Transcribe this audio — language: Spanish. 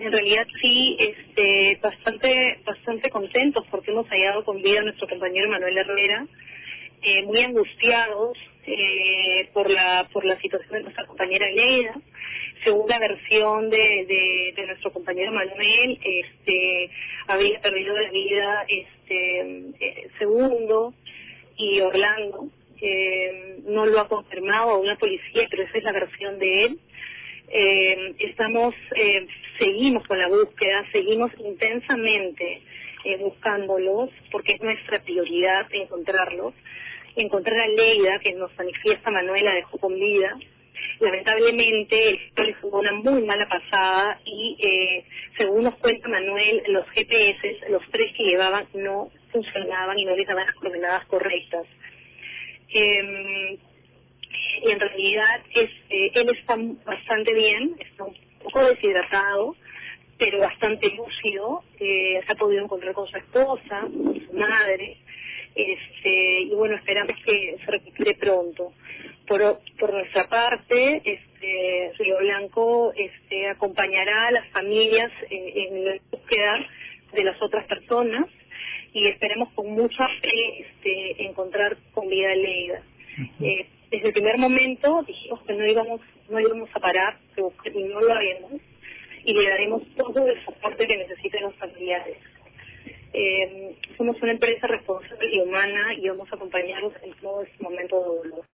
En realidad sí, bastante contentos porque hemos hallado con vida a nuestro compañero Manuel Herrera, muy angustiados por la situación de nuestra compañera Leida. Según la versión de nuestro compañero Manuel, había perdido la vida Segundo y Orlando. No lo ha confirmado aún la policía, pero esa es la versión de él. Seguimos con la búsqueda, seguimos intensamente buscándolos, porque es nuestra prioridad encontrarlos. Encontrar a Leida, que nos manifiesta Manuel, la dejó con vida. Lamentablemente, esto le jugó una muy mala pasada y, según nos cuenta Manuel, los GPS, los 3 que llevaban, no funcionaban y no les daban las coordenadas correctas. Y en realidad él está bastante bien, está un poco deshidratado, pero bastante lúcido. Se ha podido encontrar con su esposa, con su madre, y bueno, esperamos que se recupere pronto. Por nuestra parte, Río Blanco acompañará a las familias en la búsqueda de las otras personas y esperemos con mucha fe encontrar con vida a Leida. Desde el primer momento dijimos que no íbamos a parar y no lo haremos, y le daremos todo el soporte que necesiten los familiares. Somos una empresa responsable y humana y vamos a acompañarlos en todo este momento de dolor.